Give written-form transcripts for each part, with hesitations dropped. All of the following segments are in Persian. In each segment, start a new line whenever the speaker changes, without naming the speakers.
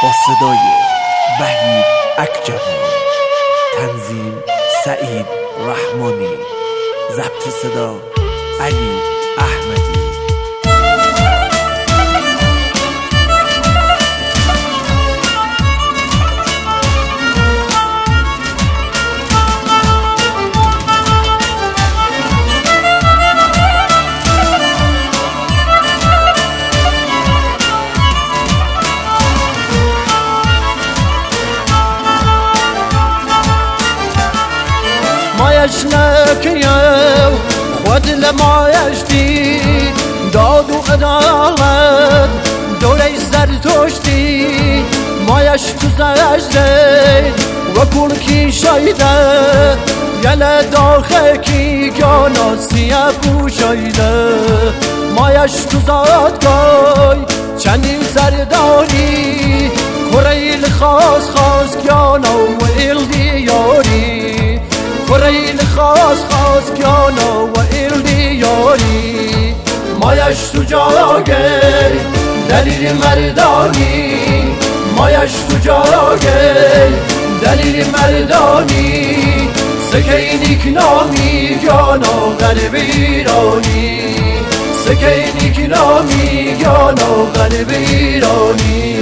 با صدای وحید اکجوان، تنظیم سعید رحمانی، ضبط صدا علی احمدی.
مایش نکیو خود لمایش دی داد و عدالت دوره زرتشتی مایش تو زجده و کل کی شایده یل داخل کی گانا سیه پوشایده مایش تو زادگای چندین زرداری کریل خاص گانا و ایل دیاری کریل خاص گانا و ایل دیاری مایش تو جاگه دلیل مردانی مایش تو جاگه دلیل مردانی سکینیک نامی گانا غرب ایرانی سکینیک نامی گانا غرب ایرانی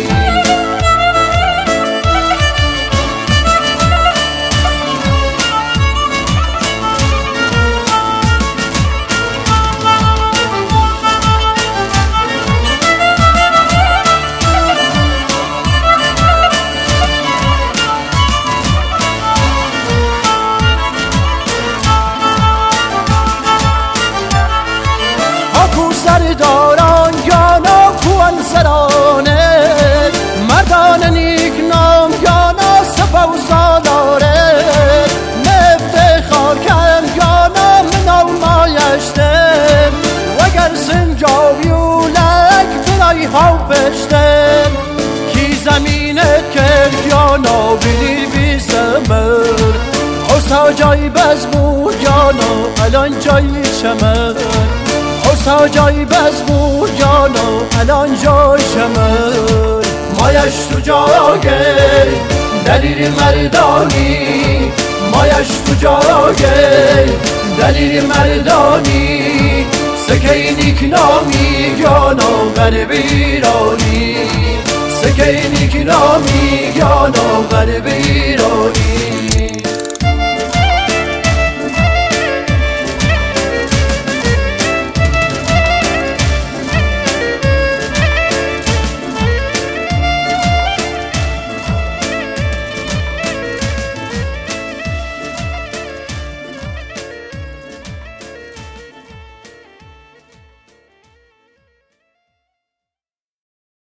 سرداران گانا کوان سرانه مردان نیک نام گانا سپا و سالاره نفت خاکم گانا منو مایشتم وگر سنجاویولک بنای ها پشتم کی زمینت کرد گانا بینی بی سمر حسا جای بزمو گانا الان جای شمر حسا جای بزمو جانا الان جای شمر مایش تو جاگه دلیل مردانی مایش تو جاگه دلیل مردانی سکینیک نامی گانا غرب ایرانی سکینیک نامی گانا غرب ایرانی